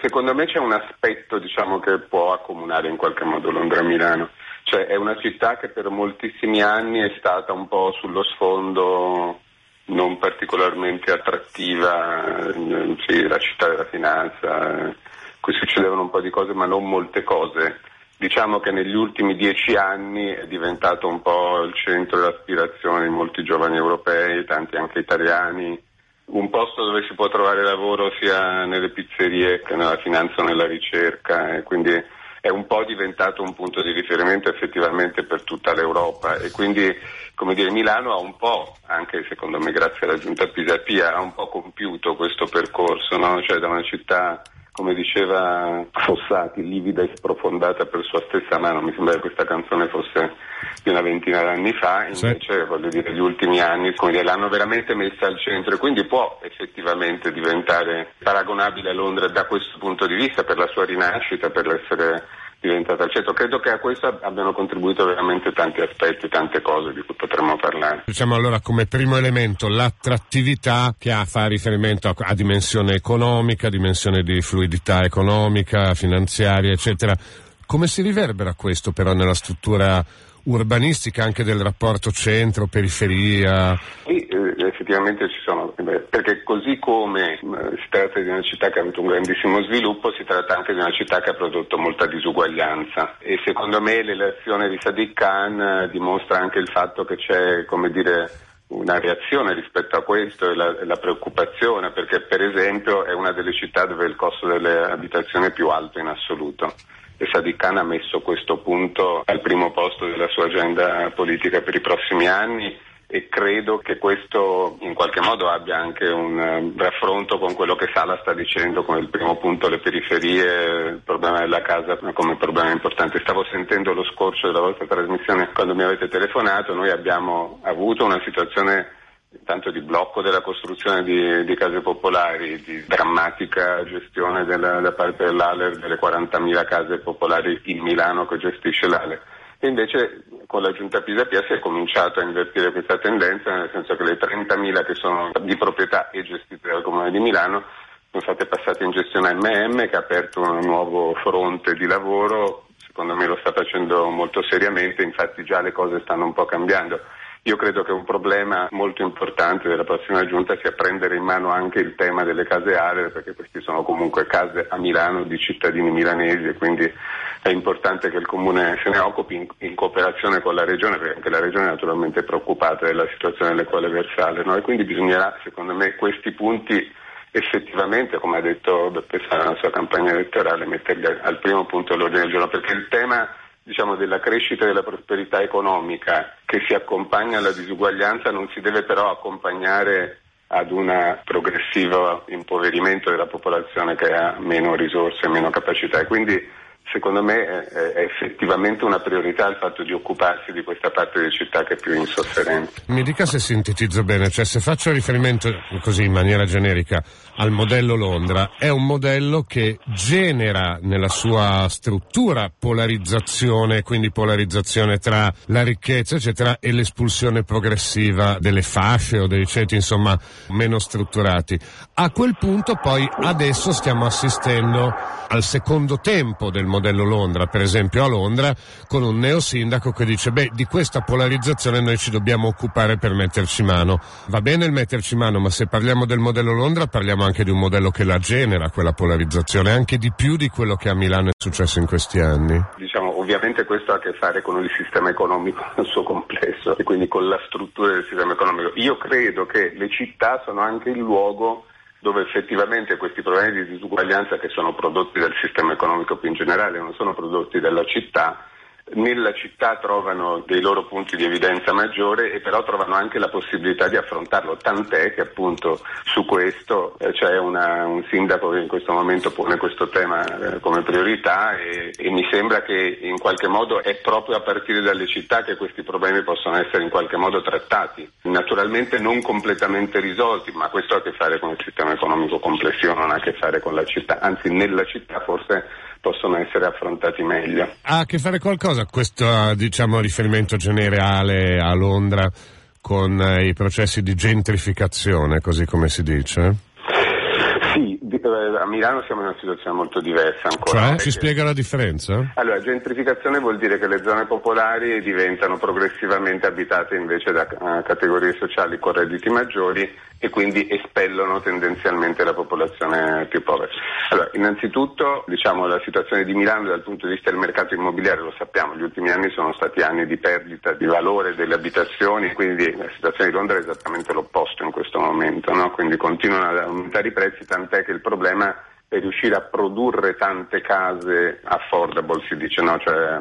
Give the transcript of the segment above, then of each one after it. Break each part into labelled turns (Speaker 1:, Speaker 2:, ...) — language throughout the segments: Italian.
Speaker 1: secondo me c'è un aspetto, diciamo, che può accomunare in qualche modo Londra e Milano. Cioè è una città che per moltissimi anni è stata un po' sullo sfondo non particolarmente attrattiva, sì, la città della finanza, qui succedevano un po' di cose ma non molte cose. Diciamo che negli ultimi 10 anni è diventato un po' il centro dell'aspirazione di molti giovani europei, tanti anche italiani, un posto dove si può trovare lavoro sia nelle pizzerie che nella finanza o nella ricerca, e quindi è un po' diventato un punto di riferimento effettivamente per tutta l'Europa, e quindi, come dire, Milano ha un po', anche secondo me grazie alla giunta Pisapia, ha un po' compiuto questo percorso, no? Cioè da una città, come diceva Fossati, livida e sprofondata per sua stessa mano, mi sembra che questa canzone fosse di una ventina d'anni fa, invece voglio dire gli ultimi anni, come dire, l'hanno veramente messa al centro, e quindi può effettivamente diventare paragonabile a Londra da questo punto di vista, per la sua rinascita, per l'essere diventata al centro. Credo che a questo abbiano contribuito veramente tanti aspetti, tante cose di cui potremmo parlare.
Speaker 2: Diciamo allora come primo elemento l'attrattività, che fa riferimento a dimensione economica, dimensione di fluidità economica, finanziaria, eccetera. Come si riverbera questo però nella struttura urbanistica anche del rapporto centro-periferia?
Speaker 1: Sì, effettivamente ci sono, perché così come si tratta di una città che ha avuto un grandissimo sviluppo, si tratta anche di una città che ha prodotto molta disuguaglianza, e secondo me l'elezione di Sadiq Khan dimostra anche il fatto che c'è, come dire, una reazione rispetto a questo e la preoccupazione, perché per esempio è una delle città dove il costo delle abitazioni è più alto in assoluto. E Sadiq Khan ha messo questo punto al primo posto della sua agenda politica per i prossimi anni, e credo che questo in qualche modo abbia anche un raffronto con quello che Sala sta dicendo come il primo punto, le periferie, il problema della casa come problema importante. Stavo sentendo lo scorcio della vostra trasmissione quando mi avete telefonato. Noi abbiamo avuto una situazione tanto di blocco della costruzione di case popolari, di drammatica gestione da parte dell'Aler delle 40.000 case popolari in Milano che gestisce l'Aler. E invece con la giunta Pisapia si è cominciato a invertire questa tendenza, nel senso che le 30.000 che sono di proprietà e gestite dal Comune di Milano sono state passate in gestione a MM, che ha aperto un nuovo fronte di lavoro. Secondo me lo sta facendo molto seriamente, infatti già le cose stanno un po' cambiando. Io credo che un problema molto importante della prossima giunta sia prendere in mano anche il tema delle case ALER, perché questi sono comunque case a Milano di cittadini milanesi, e quindi è importante che il Comune se ne occupi in cooperazione con la Regione, perché anche la Regione è naturalmente preoccupata della situazione nelle quale versare, no? E quindi bisognerà, secondo me, questi punti effettivamente, come ha detto Beppe Sala nella sua campagna elettorale, metterli al primo punto dell'ordine del giorno, perché il tema, diciamo, della crescita e della prosperità economica che si accompagna alla disuguaglianza non si deve però accompagnare ad un progressivo impoverimento della popolazione che ha meno risorse e meno capacità, e quindi secondo me è effettivamente una priorità il fatto di occuparsi di questa parte di città che è più in sofferenza.
Speaker 2: Mi dica se sintetizzo bene, cioè se faccio riferimento così in maniera generica al modello Londra, è un modello che genera nella sua struttura polarizzazione, quindi polarizzazione tra la ricchezza eccetera e l'espulsione progressiva delle fasce o dei ceti insomma meno strutturati. A quel punto poi adesso stiamo assistendo al secondo tempo del modello Londra, per esempio a Londra, con un neosindaco che dice di questa polarizzazione noi ci dobbiamo occupare per metterci mano. Va bene il metterci mano, ma se parliamo del modello Londra parliamo anche di un modello che la genera, quella polarizzazione, anche di più di quello che a Milano è successo in questi anni.
Speaker 1: Diciamo, ovviamente questo ha a che fare con il sistema economico nel suo complesso, e quindi con la struttura del sistema economico. Io credo che le città sono anche il luogo dove effettivamente questi problemi di disuguaglianza, che sono prodotti dal sistema economico più in generale, non sono prodotti dalla città, nella città trovano dei loro punti di evidenza maggiore, e però trovano anche la possibilità di affrontarlo, tant'è che appunto su questo c'è un sindaco che in questo momento pone questo tema come priorità, e mi sembra che in qualche modo è proprio a partire dalle città che questi problemi possono essere in qualche modo trattati, naturalmente non completamente risolti, ma questo ha a che fare con il sistema economico complessivo, non ha a che fare con la città, anzi nella città forse possono essere affrontati meglio.
Speaker 2: Ha a che fare qualcosa questo, diciamo, riferimento generale a Londra con i processi di gentrificazione, così come si dice?
Speaker 1: Sì, a Milano siamo in una situazione molto diversa ancora.
Speaker 2: Cioè, ci spiega la differenza?
Speaker 1: Allora, gentrificazione vuol dire che le zone popolari diventano progressivamente abitate invece da categorie sociali con redditi maggiori e quindi espellono tendenzialmente la popolazione più povera. Allora, innanzitutto, diciamo, la situazione di Milano dal punto di vista del mercato immobiliare, lo sappiamo, gli ultimi anni sono stati anni di perdita di valore delle abitazioni, quindi la situazione di Londra è esattamente l'opposto in questo momento, no? Quindi continuano ad aumentare i prezzi, tant'è che il problema è riuscire a produrre tante case affordable, si dice, no? Cioè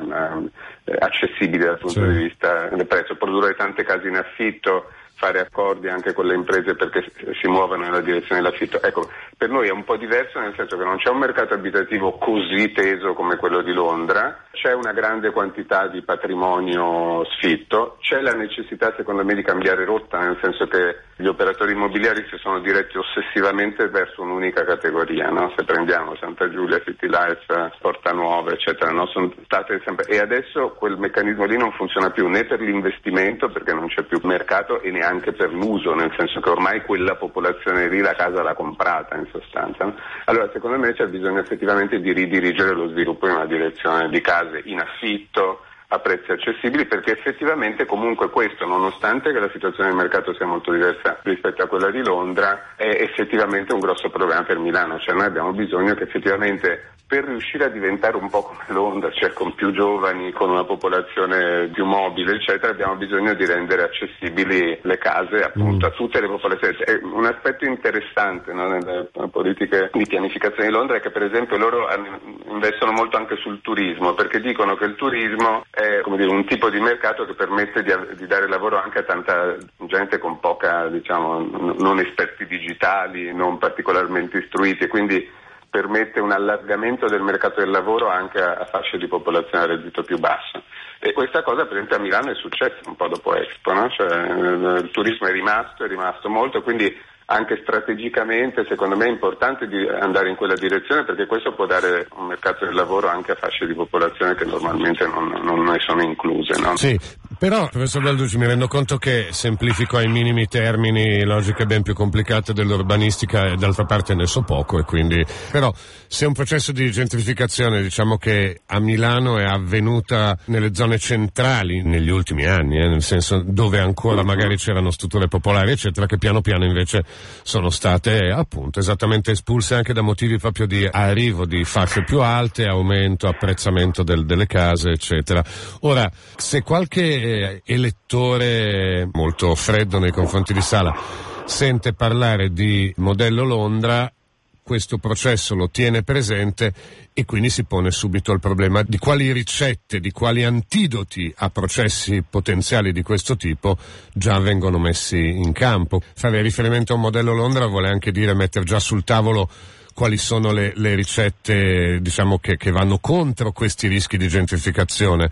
Speaker 1: accessibili dal punto di vista del prezzo, produrre tante case in affitto, fare accordi anche con le imprese perché si muovono nella direzione dell'affitto. Ecco, per noi è un po' diverso, nel senso che non c'è un mercato abitativo così teso come quello di Londra, c'è una grande quantità di patrimonio sfitto, c'è la necessità secondo me di cambiare rotta, nel senso che gli operatori immobiliari si sono diretti ossessivamente verso un'unica categoria, no? Se prendiamo Santa Giulia, City Life, Porta Nuova, eccetera, no? Sono state sempre, e adesso quel meccanismo lì non funziona più né per l'investimento perché non c'è più mercato e neanche per l'uso, nel senso che ormai quella popolazione lì la casa l'ha comprata in sostanza, no? Allora secondo me c'è bisogno effettivamente di ridirigere lo sviluppo in una direzione di case in affitto a prezzi accessibili, perché effettivamente comunque questo, nonostante che la situazione del mercato sia molto diversa rispetto a quella di Londra, è effettivamente un grosso problema per Milano. Cioè noi abbiamo bisogno che effettivamente, per riuscire a diventare un po' come Londra, cioè con più giovani, con una popolazione più mobile, eccetera, abbiamo bisogno di rendere accessibili le case appunto a tutte le popolazioni. È un aspetto interessante, no, nelle politiche di pianificazione di Londra è che per esempio loro investono molto anche sul turismo, perché dicono che il turismo è, come dire, un tipo di mercato che permette di dare lavoro anche a tanta gente con poca, diciamo, non esperti digitali, non particolarmente istruiti, e quindi permette un allargamento del mercato del lavoro anche a fasce di popolazione a reddito più basso. E questa cosa per esempio a Milano è successa un po' dopo Expo, no? Cioè, il turismo è rimasto molto, quindi anche strategicamente secondo me è importante di andare in quella direzione, perché questo può dare un mercato del lavoro anche a fasce di popolazione che normalmente non ne sono incluse, no?
Speaker 2: Sì, però professor Balducci, mi rendo conto che semplifico ai minimi termini logiche ben più complicate dell'urbanistica e d'altra parte ne so poco, e quindi però se un processo di gentrificazione, diciamo che a Milano è avvenuta nelle zone centrali negli ultimi anni, nel senso dove ancora magari c'erano strutture popolari eccetera, che piano piano invece sono state appunto esattamente espulse anche da motivi proprio di arrivo di fasce più alte, aumento, apprezzamento delle case eccetera. Ora, se qualche elettore molto freddo nei confronti di Sala sente parlare di modello Londra, questo processo lo tiene presente e quindi si pone subito il problema di quali ricette, di quali antidoti a processi potenziali di questo tipo già vengono messi in campo. Fare riferimento a un modello Londra vuole anche dire mettere già sul tavolo quali sono le ricette, diciamo, che vanno contro questi rischi di gentrificazione.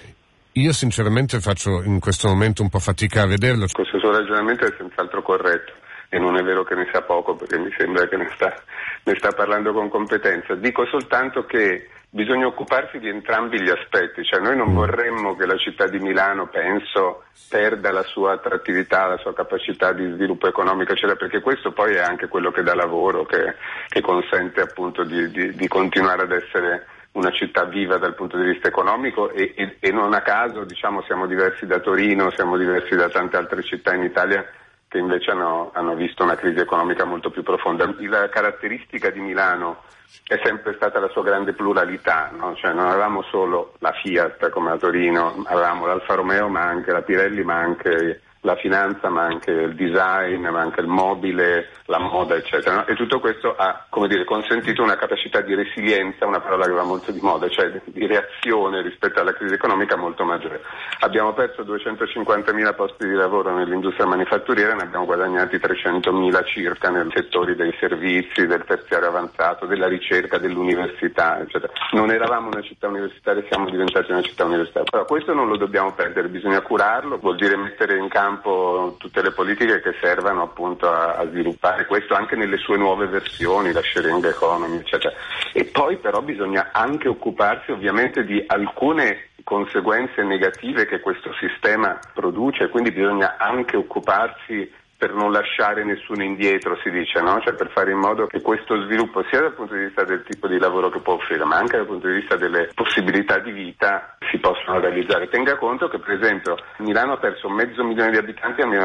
Speaker 2: Io sinceramente faccio in questo momento un po' fatica a vederlo.
Speaker 1: Questo suo ragionamento è senz'altro corretto. E non è vero che ne sa poco, perché mi sembra che ne sta parlando con competenza. Dico soltanto che bisogna occuparsi di entrambi gli aspetti, cioè noi non vorremmo che la città di Milano, penso, perda la sua attrattività, la sua capacità di sviluppo economico, eccetera, perché questo poi è anche quello che dà lavoro, che consente appunto di continuare ad essere una città viva dal punto di vista economico e non a caso, diciamo, siamo diversi da Torino, siamo diversi da tante altre città in Italia che invece hanno visto una crisi economica molto più profonda. La caratteristica di Milano è sempre stata la sua grande pluralità, no? Cioè non avevamo solo la Fiat come a Torino, avevamo l'Alfa Romeo, ma anche la Pirelli, ma anche la finanza, ma anche il design, ma anche il mobile, la moda, eccetera, no? E tutto questo ha, come dire, consentito una capacità di resilienza, una parola che va molto di moda, cioè di reazione rispetto alla crisi economica molto maggiore. Abbiamo perso 250.000 posti di lavoro nell'industria manifatturiera, ne abbiamo guadagnati 300.000 circa nei settori dei servizi, del terziario avanzato, della ricerca, dell'università, eccetera. Non eravamo una città universitaria, siamo diventati una città universitaria. Però questo non lo dobbiamo perdere, bisogna curarlo, vuol dire mettere in campo tutte le politiche che servano appunto a sviluppare questo anche nelle sue nuove versioni, la sharing economy, eccetera. E poi però bisogna anche occuparsi ovviamente di alcune conseguenze negative che questo sistema produce, quindi bisogna anche occuparsi per non lasciare nessuno indietro, si dice, no? Cioè per fare in modo che questo sviluppo, sia dal punto di vista del tipo di lavoro che può offrire, ma anche dal punto di vista delle possibilità di vita, si possano realizzare. Tenga conto che, per esempio, Milano ha perso 500.000 di abitanti nel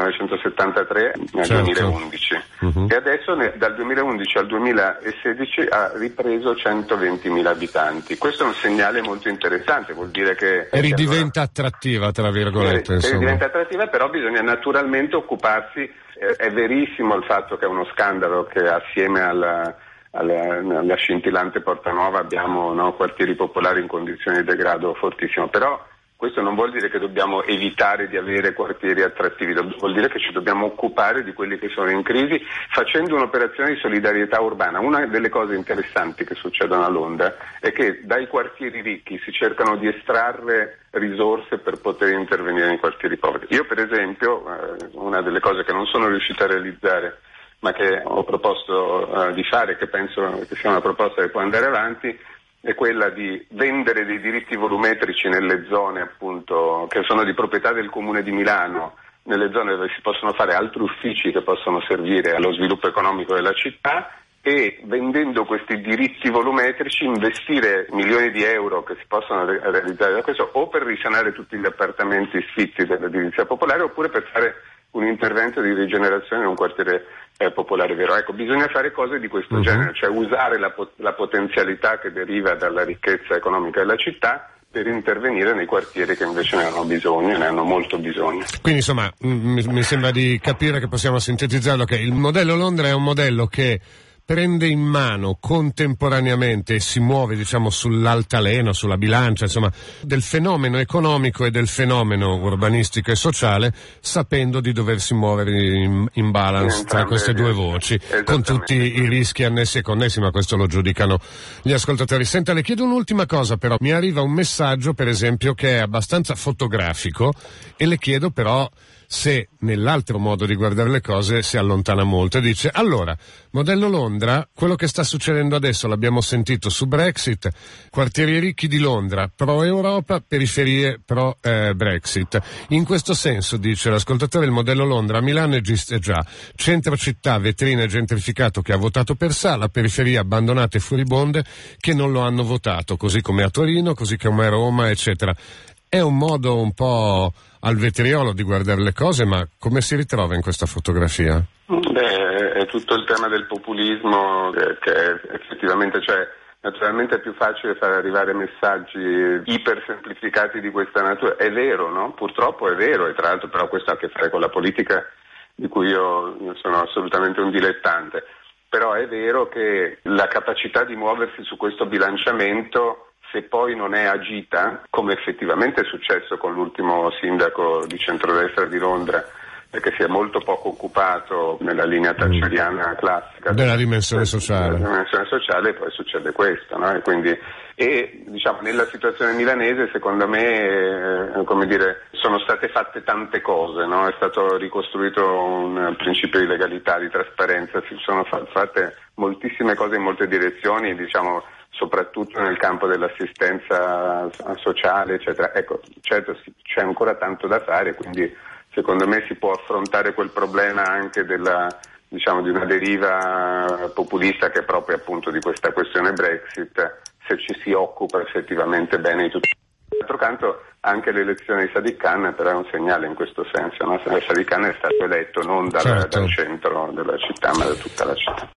Speaker 1: 1973 nel 2011 e adesso dal 2011 al 2016 ha ripreso 120.000 abitanti. Questo è un segnale molto interessante, vuol dire che
Speaker 2: ridiventa attrattiva, tra virgolette.
Speaker 1: Diventa attrattiva, però bisogna naturalmente occuparsi. È verissimo il fatto che è uno scandalo che assieme alla scintillante Porta Nuova abbiamo, no, quartieri popolari in condizioni di degrado fortissimo, però questo non vuol dire che dobbiamo evitare di avere quartieri attrattivi, vuol dire che ci dobbiamo occupare di quelli che sono in crisi facendo un'operazione di solidarietà urbana. Una delle cose interessanti che succedono a Londra è che dai quartieri ricchi si cercano di estrarre risorse per poter intervenire nei quartieri poveri. Io, per esempio, una delle cose che non sono riuscito a realizzare ma che ho proposto di fare, che penso che sia una proposta che può andare avanti, è quella di vendere dei diritti volumetrici nelle zone, appunto, che sono di proprietà del Comune di Milano, nelle zone dove si possono fare altri uffici che possono servire allo sviluppo economico della città, e vendendo questi diritti volumetrici investire milioni di euro che si possono realizzare da questo, o per risanare tutti gli appartamenti sfitti dell'edilizia popolare, oppure per fare un intervento di rigenerazione in un quartiere popolare vero. Ecco, bisogna fare cose di questo genere, cioè usare la potenzialità che deriva dalla ricchezza economica della città per intervenire nei quartieri che invece ne hanno bisogno, ne hanno molto bisogno.
Speaker 2: Quindi insomma mi sembra di capire che possiamo sintetizzarlo, che il modello Londra è un modello che prende in mano contemporaneamente e si muove, diciamo, sull'altaleno, sulla bilancia, insomma, del fenomeno economico e del fenomeno urbanistico e sociale, sapendo di doversi muovere in balance tra queste due voci, con tutti i rischi annessi e connessi, ma questo lo giudicano gli ascoltatori. Senta, le chiedo un'ultima cosa però, mi arriva un messaggio, per esempio, che è abbastanza fotografico e le chiedo però se nell'altro modo di guardare le cose si allontana molto e dice: allora, modello Londra, quello che sta succedendo adesso l'abbiamo sentito su Brexit, quartieri ricchi di Londra pro Europa, periferie pro Brexit. In questo senso, dice l'ascoltatore, il modello Londra a Milano esiste già: centro città, vetrine, gentrificato che ha votato per Sala, periferie abbandonate e furibonde che non lo hanno votato, così come a Torino, così come a Roma, eccetera. È un modo un po' al vetriolo di guardare le cose, ma come si ritrova in questa fotografia?
Speaker 1: Beh, è tutto il tema del populismo che effettivamente, cioè, naturalmente è più facile far arrivare messaggi ipersemplificati di questa natura. È vero, no? Purtroppo è vero, e tra l'altro però questo ha a che fare con la politica di cui io sono assolutamente un dilettante. Però è vero che la capacità di muoversi su questo bilanciamento, se poi non è agita, come effettivamente è successo con l'ultimo sindaco di centrodestra di Londra, perché si è molto poco occupato nella linea thatcheriana classica
Speaker 2: della dimensione sociale.
Speaker 1: Della dimensione sociale, poi succede questo, no? E quindi, diciamo, nella situazione milanese, secondo me, come dire, sono state fatte tante cose, no? È stato ricostruito un principio di legalità, di trasparenza, si sono fatte moltissime cose in molte direzioni, diciamo, soprattutto nel campo dell'assistenza sociale, eccetera. Ecco, certo c'è ancora tanto da fare, quindi secondo me si può affrontare quel problema anche della, diciamo, di una deriva populista che è proprio appunto di questa questione Brexit, se ci si occupa effettivamente bene di tutto. D'altro canto anche l'elezione di Sadiq Khan però è un segnale in questo senso, no? Sadiq Khan è stato eletto non dal centro della città ma da tutta la città.